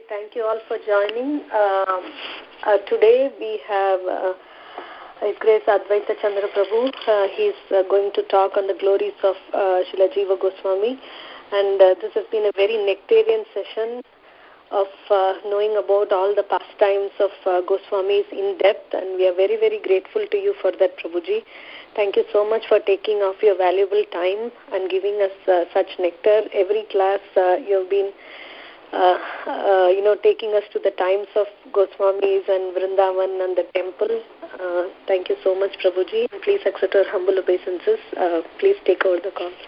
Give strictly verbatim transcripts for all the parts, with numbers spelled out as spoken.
Thank you all for joining. Uh, uh, today we have uh, His Grace Advaita Chandra Prabhu. Uh, he's uh, going to talk on the glories of uh, Srila Jiva Goswami. And uh, this has been a very nectarian session of uh, knowing about all the pastimes of uh, Goswamis in depth. And we are very, very grateful to you for that, Prabhuji. Thank you so much for taking off your valuable time and giving us uh, such nectar. Every class uh, you have been Uh, uh, you know, taking us to the times of Goswamis and Vrindavan and the temple. Uh, thank you so much, Prabhuji. Please accept our humble obeisances. Uh, please take over the call.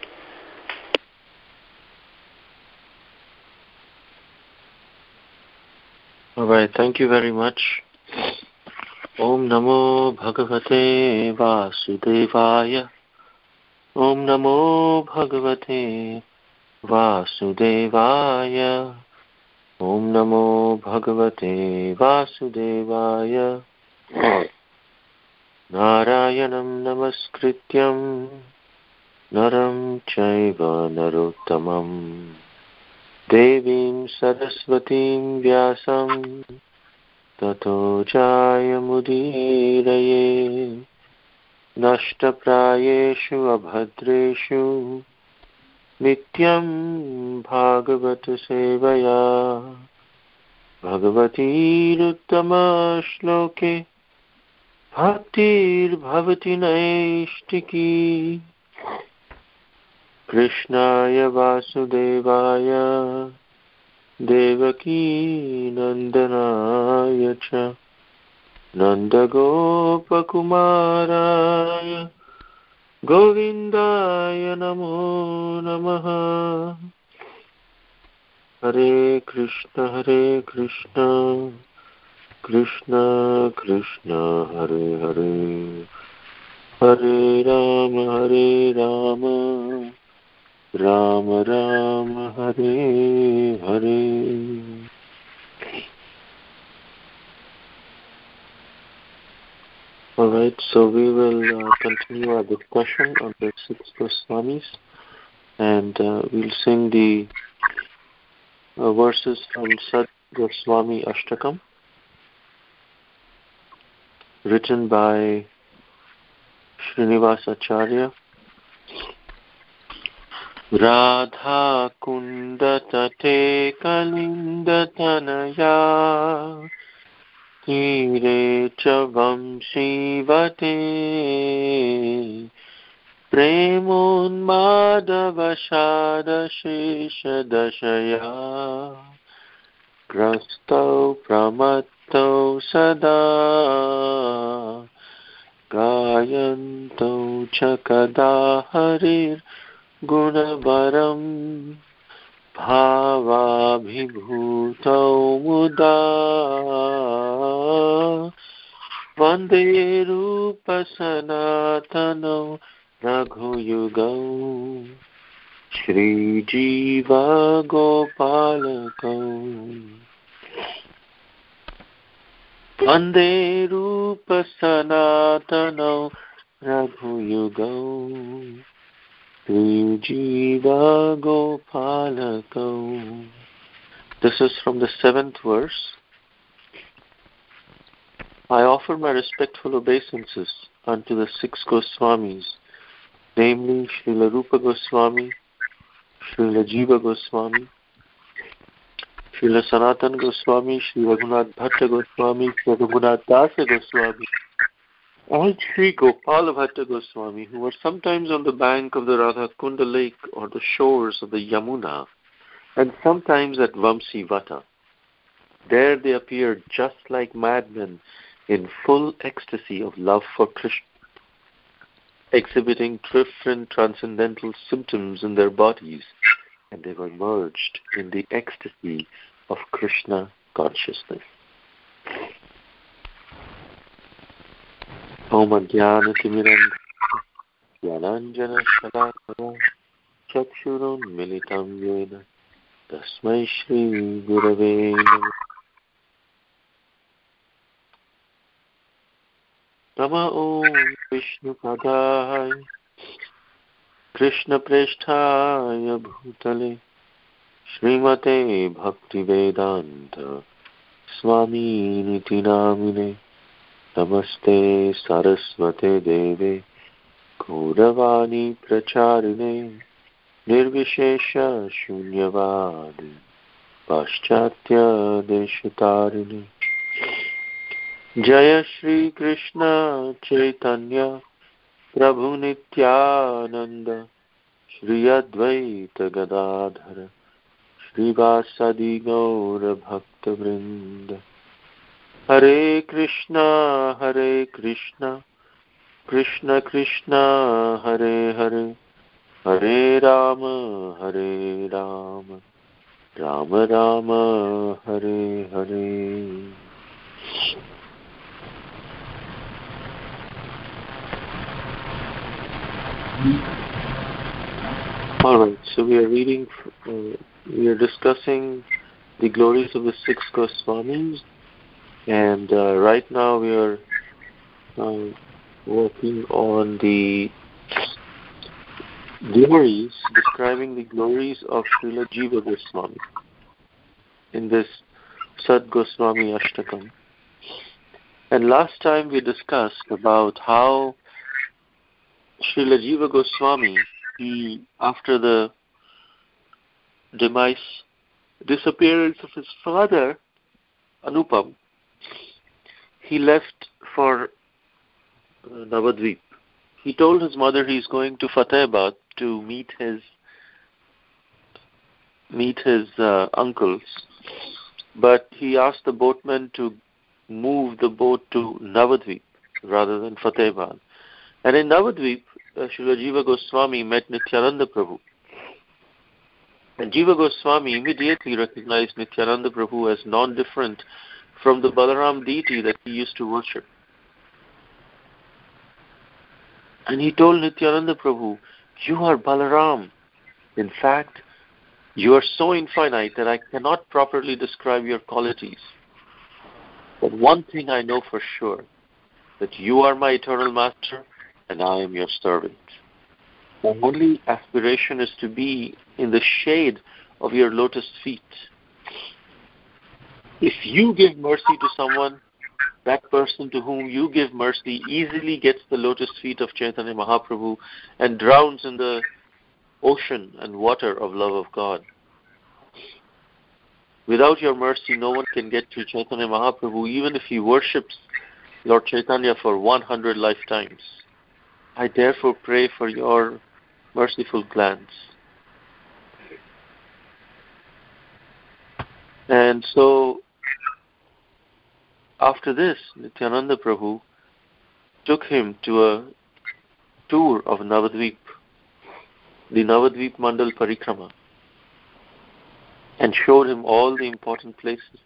All right, thank you very much. Om Namo Bhagavate Vasudevaya. Om Namo Bhagavate Vasudevaya. Om Namo Bhagavate Vasudevaya. Narayanam Namaskrityam Naram Chaiva Narottamam Devim Saraswatim Vyasam Tato Jayamudiraye Nashtaprayeshu Abhadreshu Nityam Bhagavata Sevaya Bhagavati Uttama Shloke Bhaktir Bhavati Naishtiki Krishnaya Vasudevaya Devaki Nandanaya Cha Nandagopakumaraya Govindaya Namo Namaha. Hare Krishna Hare Krishna Krishna Krishna Hare Hare Hare Rama Hare Rama Rama Rama Hare Hare. All right, so we will uh, continue our discussion on the six Goswamis, and uh, we'll sing the uh, verses from Sat Goswami Ashtakam, written by Srinivas Acharya. Radha Kunda Tate Kalinda Tanaya Tire Chavam Shivate Premun Madhava Shada Shesha Dashaya Krastau Pramatau Sada Gayanto Chakada Harir Gunabaram Bhavabhibhutau Muda Vande Rupa Sanatanau Raghuyugau Shri Jiva Gopalakau Vande Rupa Sanatanau Raghuyugau Jiva Gopalakau. This is from the seventh verse. I offer my respectful obeisances unto the six Goswamis, namely Srila Rupa Goswami, Srila Jiva Goswami, Srila Sanatana Goswami, Sri Raghunath Bhatta Goswami, Sri Raghunath Dasa Goswami, all Sri Gopala Bhatta Goswami, who were sometimes on the bank of the Radha Kunda lake or the shores of the Yamuna, and sometimes at Vamsi Vata. There they appeared just like madmen in full ecstasy of love for Krishna, exhibiting different transcendental symptoms in their bodies, and they were merged in the ecstasy of Krishna consciousness. Om Adhyana Timiram Yananjana Shalakara Chakshurun Militam Yena Tasmai Shri Gurave Namah. Nama Om Vishnu Padaya Krishna Presthaya Bhutale Srimate Bhaktivedanta Swami Niti Namine Namaste Saraswate Deve Gauravani Pracharine Nirvishesha Shunyavadi Paschatya Deshatarine Jaya Shri Krishna Chaitanya Prabhu Nityananda Shri Advaita Gadadhara Srivasadi Gaura Bhakta Vrinda Hare Krishna Hare Krishna Krishna Krishna Hare Hare Hare Rama Hare Rama Rama Rama Hare Hare. All right, so we are reading, uh, we are discussing the glories of the six Goswamis, and uh, right now we are uh, working on the glories, describing the glories of Srila Jiva Goswami in this Sad Goswami Ashtakam. And last time we discussed about how Srila Jiva Goswami, he, after the demise, disappearance of his father, Anupam, he left for uh, Navadvip. He told his mother he's going to Fatehbad to meet his meet his uh, uncles, but he asked the boatman to move the boat to Navadvip rather than Fatehbad. And in Navadvip, uh, Srila Jiva Goswami met Nityananda Prabhu. And Jiva Goswami immediately recognized Nityananda Prabhu as non-different from the Balaram deity that he used to worship. And he told Nityananda Prabhu, "You are Balaram. In fact, you are so infinite that I cannot properly describe your qualities. But one thing I know for sure, that you are my eternal master and I am your servant. My only aspiration is to be in the shade of your lotus feet. If you give mercy to someone, that person to whom you give mercy easily gets the lotus feet of Chaitanya Mahaprabhu and drowns in the ocean and water of love of God. Without your mercy, no one can get to Chaitanya Mahaprabhu, even if he worships Lord Chaitanya for one hundred lifetimes. I therefore pray for your merciful glance." And so, after this, Nityananda Prabhu took him to a tour of Navadvip, the Navadvip Mandal Parikrama, and showed him all the important places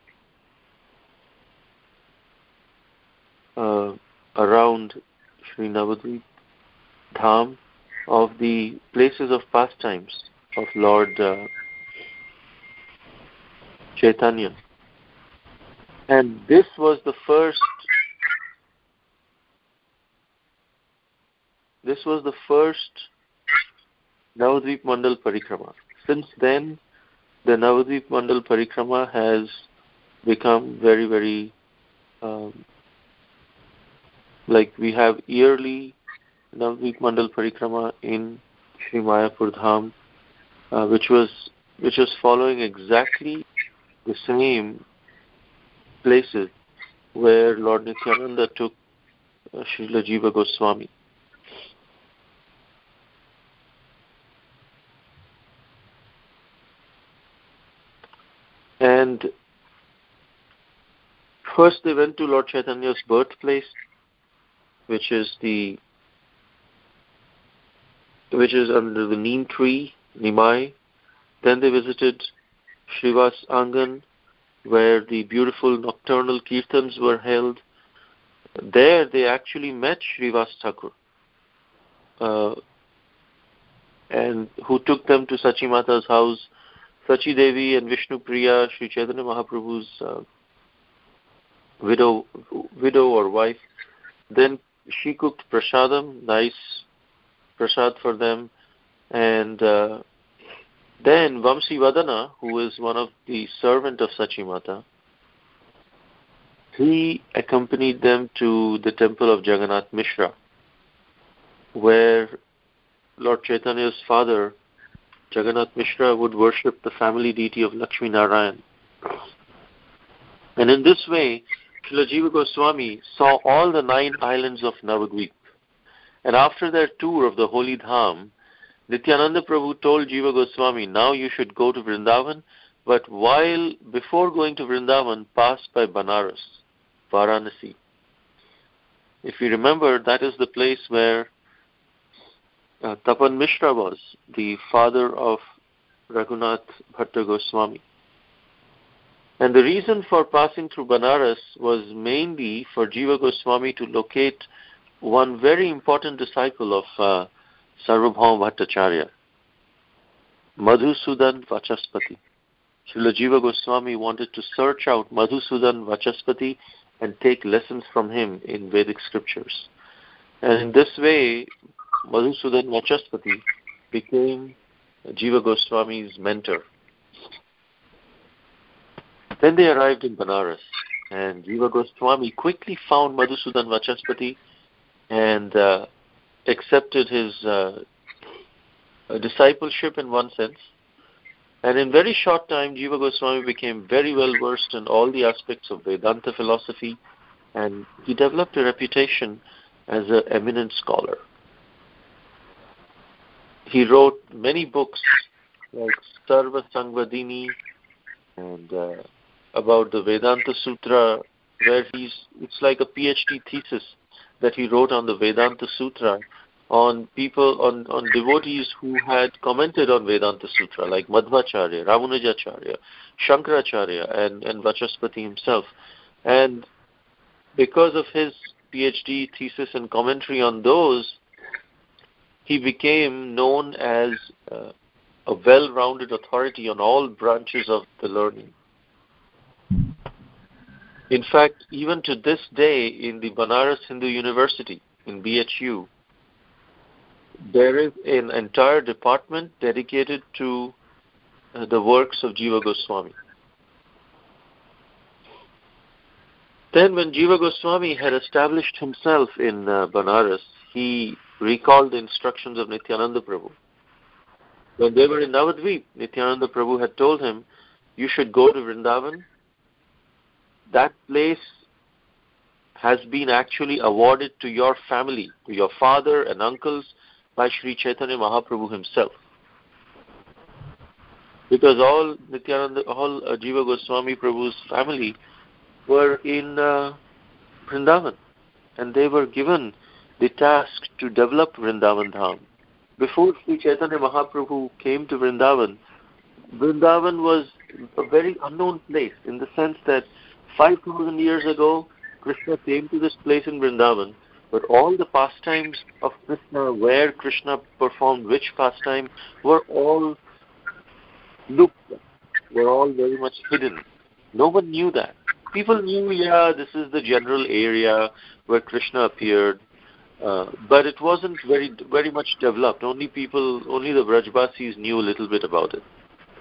uh, around Sri Navadvip Dham, of the places of pastimes of Lord uh, Chaitanya. And this was the first this was the first Navadvip Mandal Parikrama. Since then, the Navadvip Mandal Parikrama has become very, very um, like we have yearly Navadvip Mandal Parikrama in Sri Mayapur Dham, uh, which was which was following exactly the same places where Lord Nityananda took uh, Srila Jiva Goswami. And first they went to Lord Chaitanya's birthplace, which is the which is under the neem tree, Nimai. Then they visited Srivas Angan, where the beautiful nocturnal kirtans were held. There they actually met Srivas Thakur, uh, and who took them to Sachi Mata's house. Sachi Devi and Vishnu Priya, Sri Chaitanya Mahaprabhu's uh, widow, widow or wife. Then she cooked prasadam, nice prasad for them, and uh, Then Vamsivadana, who is one of the servant of Sachimata, he accompanied them to the temple of Jagannath Mishra, where Lord Chaitanya's father, Jagannath Mishra, would worship the family deity of Lakshmi Narayan. And in this way, Srila Jiva Goswami saw all the nine islands of Navadvip. And after their tour of the Holy Dham, Nityananda Prabhu told Jiva Goswami, now you should go to Vrindavan, but while, before going to Vrindavan, pass by Banaras, Varanasi. If you remember, that is the place where uh, Tapan Mishra was, the father of Raghunath Bhatta Goswami. And the reason for passing through Banaras was mainly for Jiva Goswami to locate one very important disciple of uh, Sarvabhauma Bhattacharya, Madhusudan Vachaspati. Srila Jiva Goswami wanted to search out Madhusudan Vachaspati and take lessons from him in Vedic scriptures. And in this way, Madhusudan Vachaspati became Jiva Goswami's mentor. Then they arrived in Banaras, and Jiva Goswami quickly found Madhusudan Vachaspati and uh, accepted his uh, discipleship in one sense. And in very short time, Jiva Goswami became very well versed in all the aspects of Vedanta philosophy, and he developed a reputation as an eminent scholar. He wrote many books like Sarva Sangvadini and uh, about the Vedanta Sutra, where he's it's like a PhD thesis that he wrote on the Vedanta Sutra on people, on, on devotees who had commented on Vedanta Sutra, like Madhvacharya, Ramanujacharya, Shankaracharya, and, and Vachaspati himself. And because of his PhD thesis and commentary on those, he became known as uh, a well-rounded authority on all branches of the learning. In fact, even to this day, in the Banaras Hindu University, in B H U, there is an entire department dedicated to uh, the works of Jiva Goswami. Then when Jiva Goswami had established himself in uh, Banaras, he recalled the instructions of Nityananda Prabhu. When they were in Navadvip, Nityananda Prabhu had told him, you should go to Vrindavan. That place has been actually awarded to your family, to your father and uncles, by Sri Chaitanya Mahaprabhu himself. Because all Nityananda, all uh, Jiva Goswami Prabhu's family were in uh, Vrindavan, and they were given the task to develop Vrindavan Dham. Before Sri Chaitanya Mahaprabhu came to Vrindavan, Vrindavan was a very unknown place, in the sense that five thousand years ago, Krishna came to this place in Vrindavan, but all the pastimes of Krishna, where Krishna performed which pastime, were all looked at, were all very much hidden. No one knew that. People knew, yeah, this is the general area where Krishna appeared, uh, but it wasn't very very much developed. Only people, only the Brajbasis knew a little bit about it.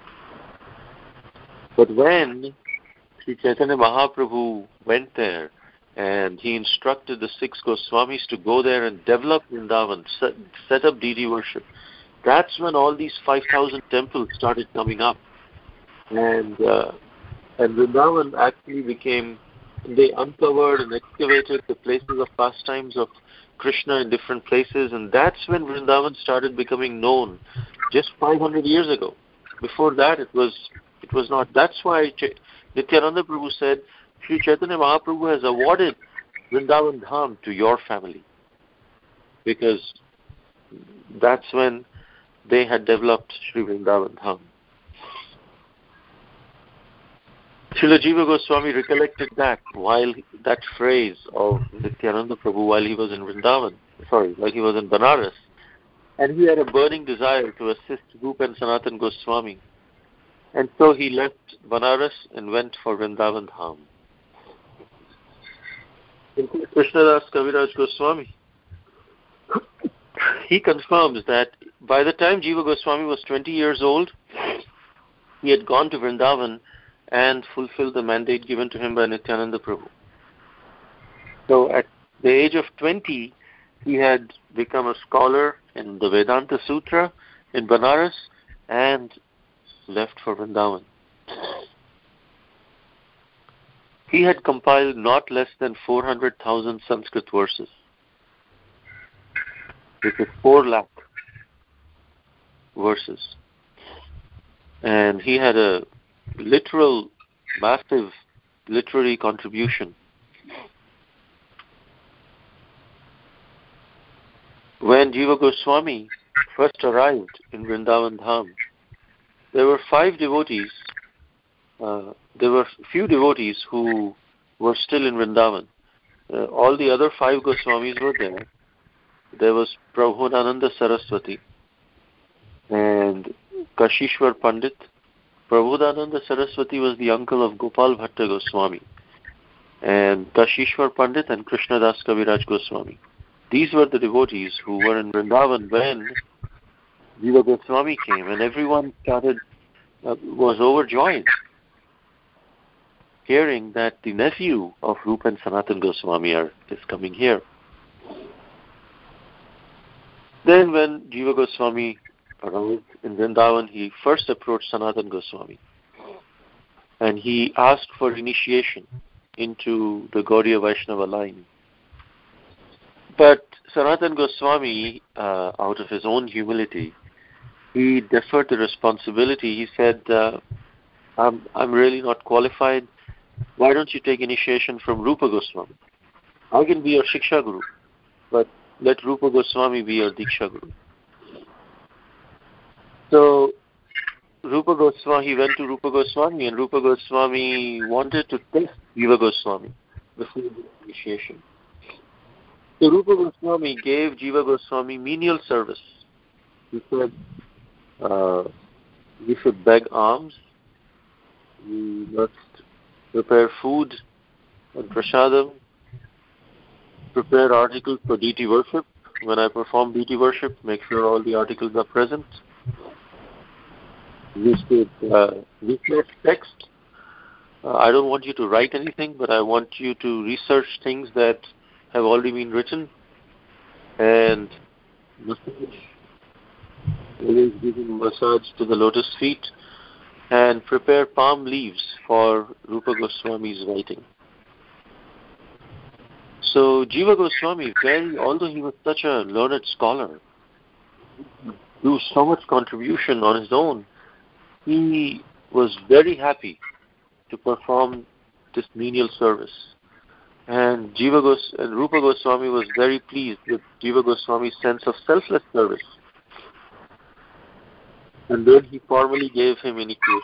But when Sri Chaitanya Mahaprabhu went there, and he instructed the six Goswamis to go there and develop Vrindavan, set, set up deity worship, that's when all these five thousand temples started coming up. And uh, and Vrindavan actually became, they uncovered and excavated the places of pastimes of Krishna in different places, and that's when Vrindavan started becoming known, just five hundred years ago. Before that, it was it was not. That's why Ch- Nityananda Prabhu said, Sri Chaitanya Mahaprabhu has awarded Vrindavan Dham to your family, because that's when they had developed Sri Vrindavan Dham. Srila Jiva Goswami recollected that while that phrase of Nityananda Prabhu while he was in Vrindavan, sorry, while he was in Banaras, and he had a burning desire to assist Rupa and Sanatan Goswami. And so he left Banaras and went for Vrindavan Dham. Krishnadas Kaviraj Goswami, he confirms that by the time Jiva Goswami was twenty years old, he had gone to Vrindavan and fulfilled the mandate given to him by Nityananda Prabhu. So at the age of twenty, he had become a scholar in the Vedanta Sutra in Banaras and left for Vrindavan. He had compiled not less than four hundred thousand Sanskrit verses, which is four lakh verses. And he had a literal, massive literary contribution. When Jiva Goswami first arrived in Vrindavan Dham, there were five devotees, uh, there were few devotees who were still in Vrindavan. Uh, all the other five Goswamis were there. There was Prabhudananda Saraswati and Kashishwar Pandit. Prabhudananda Saraswati was the uncle of Gopal Bhatta Goswami, and Kashishwar Pandit and Krishnadas Kaviraj Goswami. These were the devotees who were in Vrindavan when Jiva Goswami came, and everyone started uh, was overjoyed hearing that the nephew of Rupa and Sanatan Goswami are, is coming here. Then when Jiva Goswami arrived in Vrindavan, he first approached Sanatan Goswami and he asked for initiation into the Gaudiya Vaishnava line. But Sanatan Goswami, uh, out of his own humility, he deferred the responsibility. He said, uh, I'm, I'm really not qualified. Why don't you take initiation from Rupa Goswami? I can be your Shiksha Guru, but let Rupa Goswami be your Diksha Guru. So Rupa Goswami, he went to Rupa Goswami, and Rupa Goswami wanted to test Jiva Goswami before the initiation. So Rupa Goswami gave Jiva Goswami menial service. He said, uh, you should beg alms, you must prepare food and prasadam, prepare articles for deity worship. When I perform deity worship, make sure all the articles are present. You should uh, research text. Uh, I don't want you to write anything, but I want you to research things that have already been written. And always giving massage to the lotus feet, and prepare palm leaves for Rupa Goswami's writing. So Jiva Goswami, very, although he was such a learned scholar, do so much contribution on his own, he was very happy to perform this menial service. And Jiva Gos- and Rupa Goswami was very pleased with Jiva Goswami's sense of selfless service. And then he formally gave him initiation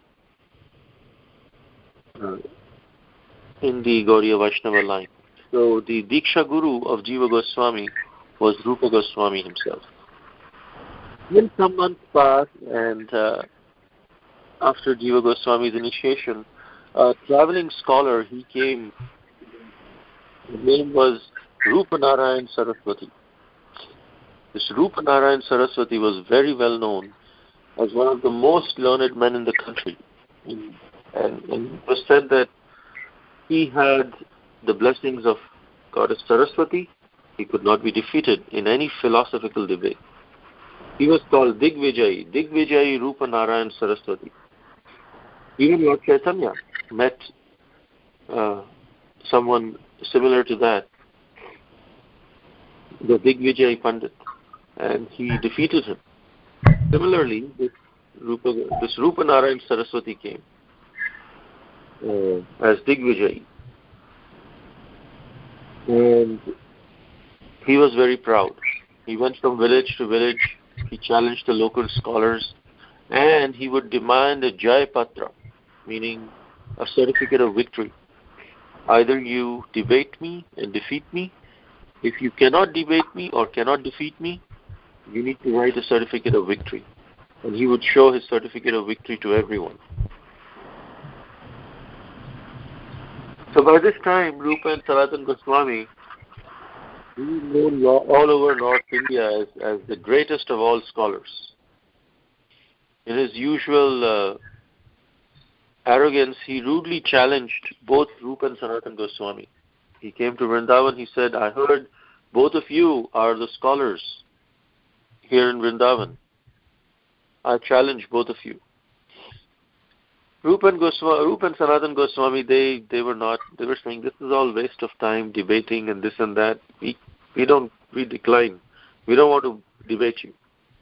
uh, in the Gaudiya Vaishnava line. So the Diksha Guru of Jiva Goswami was Rupa Goswami himself. Then some months passed, and uh, after Jiva Goswami's initiation, a traveling scholar, he came. His name was Rupa Narayan Saraswati. This Rupa Narayan Saraswati was very well known as one of the most learned men in the country. And, and it was said that he had the blessings of Goddess Saraswati. He could not be defeated in any philosophical debate. He was called Digvijayi, Digvijayi Rupa Narayan Saraswati. Even Lord Chaitanya met uh, someone similar to that, the Digvijayi Pandit, and he defeated him. Similarly, this Rupa, this Rupa Narayan Saraswati came uh, as Digvijayi. And he was very proud. He went from village to village. He challenged the local scholars, and he would demand a Jai Patra, meaning a certificate of victory. Either you debate me and defeat me. If you cannot debate me or cannot defeat me, you need to write a certificate of victory. And he would show his certificate of victory to everyone. So by this time, Rupa and Sanatan Goswami, he was known all over North India as, as the greatest of all scholars. In his usual arrogance, he rudely challenged both Rupa and Sanatana Goswami. He came to Vrindavan, he said, I heard both of you are the scholars here in Vrindavan. I challenge both of you. Rupa and, Goswami, Rupa and Sanatana Goswami, they, they were not, they were saying, this is all waste of time, debating and this and that. We, we don't, we decline. We don't want to debate you.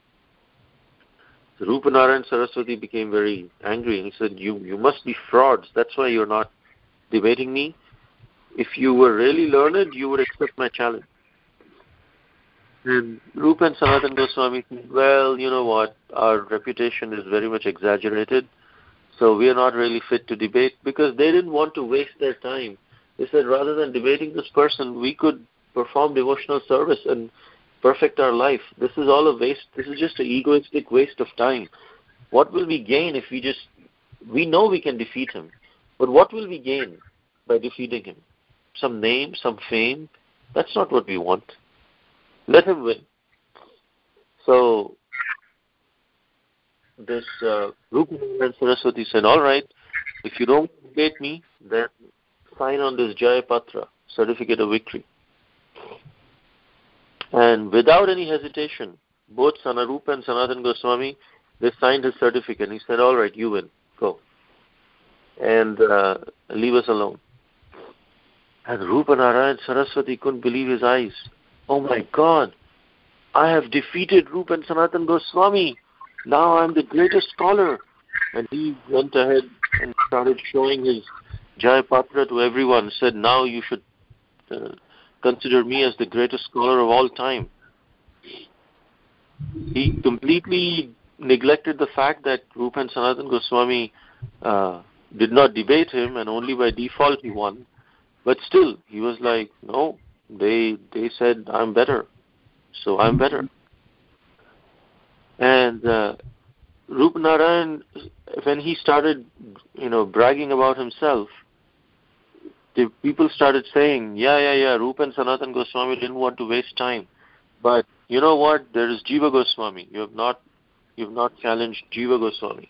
So Rupa Narayan Saraswati became very angry and he said, you, you must be frauds. That's why you're not debating me. If you were really learned, you would accept my challenge. And Rupa and Sanatana Goswami said, well, you know what, our reputation is very much exaggerated. So we are not really fit to debate, because they didn't want to waste their time. They said, rather than debating this person, we could perform devotional service and perfect our life. This is all a waste. This is just an egoistic waste of time. What will we gain if we just, we know we can defeat him, but what will we gain by defeating him? Some name, some fame? That's not what we want. Let him win. So this uh, Rupa and Saraswati said, all right, if you don't debate me, then sign on this Jaya Patra, certificate of victory. And without any hesitation, both Sanarupa and Sanatana Goswami, they signed his certificate. He said, all right, you win, go. And uh, leave us alone. And Rupa Narayan Saraswati couldn't believe his eyes. Oh my God, I have defeated Rupa and Sanatana Goswami. Now I'm the greatest scholar. And he went ahead and started showing his Jaya Patra to everyone. Said, now you should uh, consider me as the greatest scholar of all time. He completely neglected the fact that Rupa and Sanatana Goswami uh, did not debate him, and only by default he won. But still, he was like, no, they they said I'm better, so I'm better. And uh, Rupa Narayan, when he started, you know, bragging about himself, the people started saying, yeah, yeah, yeah, Rupa and Sanatana Goswami didn't want to waste time. But you know what? There is Jiva Goswami. You have not, you have not challenged Jiva Goswami.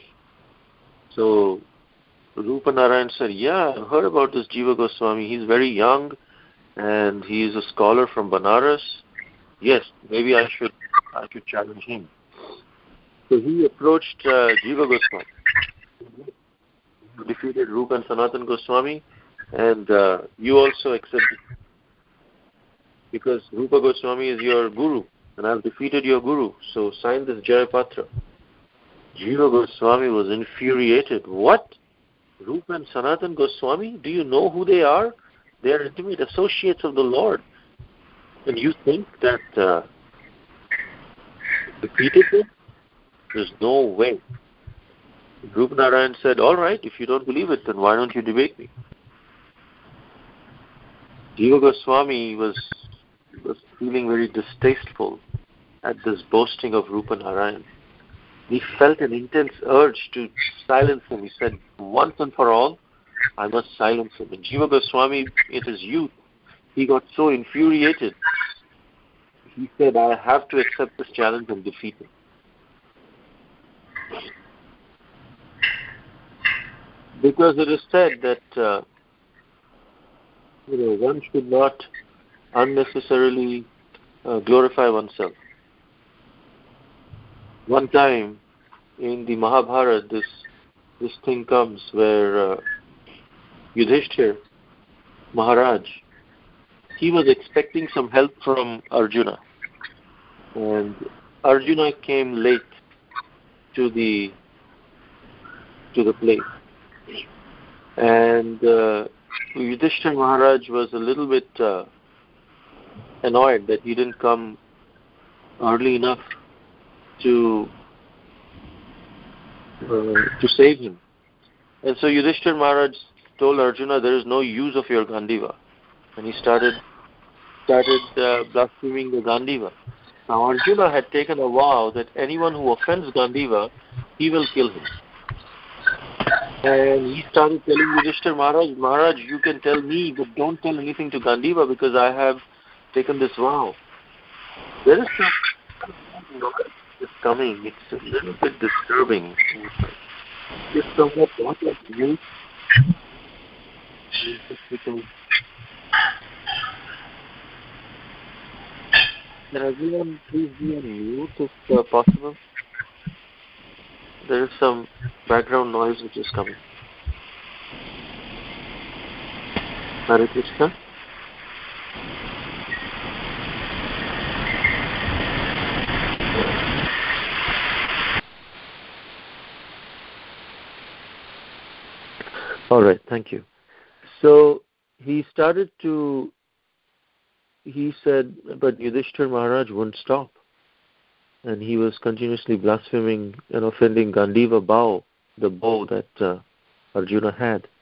So Rupa Narayan said, yeah, I've heard about this Jiva Goswami. He's very young, and he is a scholar from Banaras. Yes, maybe I should, I should challenge him. So he approached uh, Jiva Goswami, defeated Rupa and Sanatana Goswami, and uh, you also accepted, because Rupa Goswami is your guru, and I've defeated your guru, so sign this Jaya Patra. Jiva Goswami was infuriated. What? Rupa and Sanatana Goswami? Do you know who they are? They are intimate associates of the Lord. And you think that uh, defeated them? There's no way. Rupa Narayan said, all right, if you don't believe it, then why don't you debate me? Jiva Goswami was, was feeling very distasteful at this boasting of Rupa Narayan. He felt an intense urge to silence him. He said, once and for all, I must silence him. And Jiva Goswami, in his youth, he got so infuriated. He said, I have to accept this challenge and defeat him. Because it is said that uh, you know, one should not unnecessarily uh, glorify oneself. One time in the Mahabharata, this this thing comes where uh, Yudhishthir Maharaj, he was expecting some help from Arjuna, and Arjuna came late to the to the place, and uh, Yudhishthir Maharaj was a little bit uh, annoyed that he didn't come early enough to uh, to save him. And so Yudhishthir Maharaj told Arjuna, there is no use of your Gandiva. And he started started uh, blaspheming the Gandiva. Now Arjuna had taken a vow that anyone who offends Gandiva, he will kill him. And he started telling Yudhishthir Maharaj, Maharaj, you can tell me, but don't tell anything to Gandiva because I have taken this vow. There is some noise coming. It's a little bit disturbing. It's somewhat not like you. Can everyone please be on mute if uh, possible? There is some background noise which is coming. Hare Krishna. All right, thank you. So he started to, he said, but Yudhishthira Maharaj wouldn't stop. And he was continuously blaspheming and offending Gandiva bow, the bow that uh, Arjuna had.